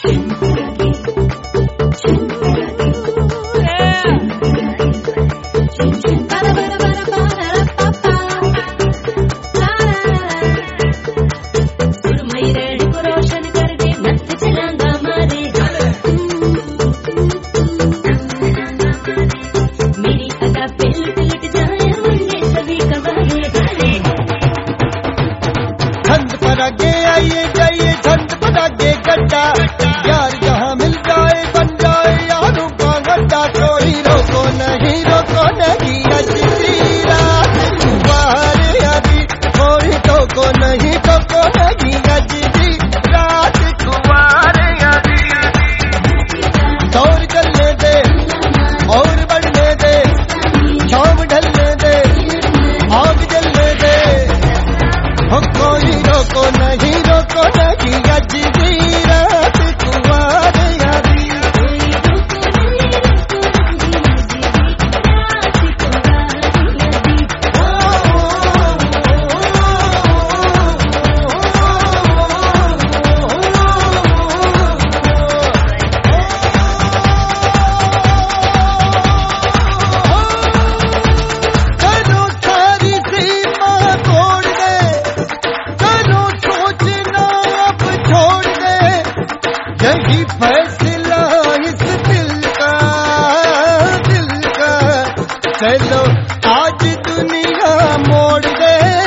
यार जहाँ मिल जाए बन जाए यारों का गड्ढा। कोई रोको नहीं अजदी रात कुंवार यादी। कोई टोको नहीं अजदी रात कुंवार यादी। दौर चलने दे और बढ़ने दे, शाम ढलने दे आग जलने दे। हो कोई रोको नहीं अजदी रात कुंवार यादी। करो सारी सीमा तोड़ दे, करो सोचना अब छोड़ दे। यही फैसला इस दिल का चलो आज दुनिया मोड़ दे।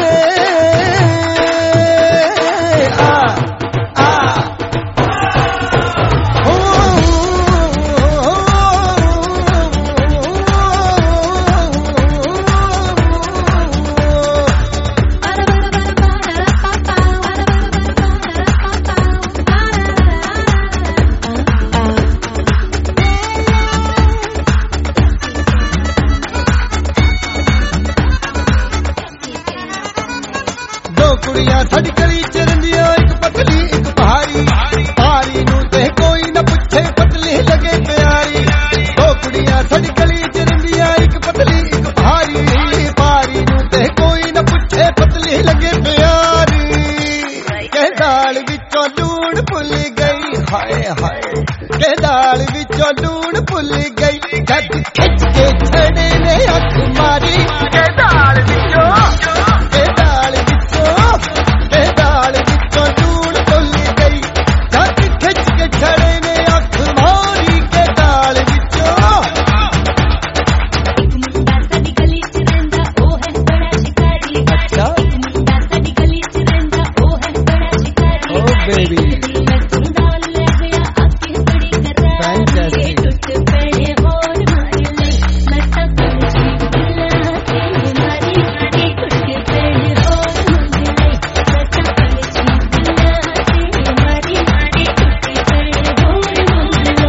कुड़ियां साडी गली च रहिंदियां, एक पतली एक भारी। भारी नूं ते कोई न पुछे, पतली लगे प्यारी। दो कुड़ियां साडी गली च रहिंदियां, एक पतली एक भारी। भारी नूं ते कोई न पुछे, पतली लगे प्यारी। के दाल विचों लूण भुल गई, हाय हाय के दाल विचों लूण भुल गई। जद खिच के छड़े ने अख मारी, के दाल विचों लूण भुल गई। जद खिच के छड़े ने अख मारी, के दाल विचों। एक मुंडा साडी गली च रहिंदा, ओ है बड़ा शिकारी। अच्छा एक मुंडा साडी गली च रहिंदा, ओ है बड़ा शिकारी। ओ बेबी डाल ले गया आके बड़ी करारी। टूट पड़े और मुझे लता समझी दिला के मारी। टूट पड़े और मुझे लता समझी दिला के मारी। टूट पड़े और मुझे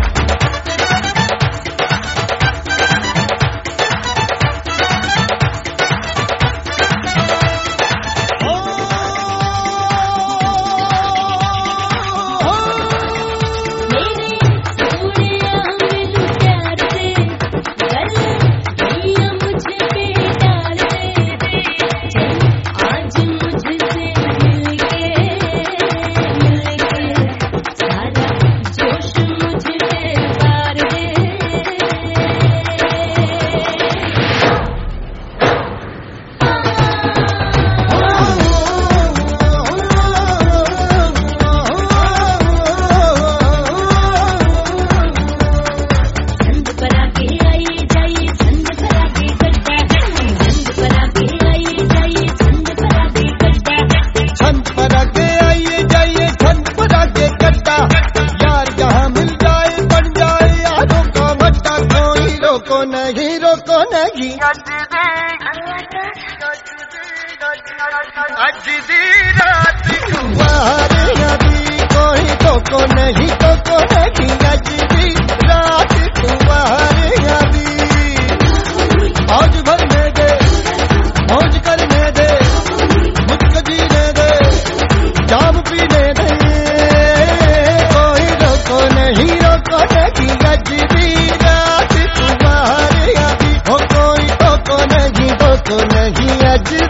अजदी रात कुंवार यादी। कोई टोको नहीं अजदी रात कुंवार यादी। मौज भरने दे मौज करने दे, मुझको जीने दे जाम पीने दे। कोई रोको नहीं अजदी रात कुंवार यादी। हो कोई टोको नहीं अजदी।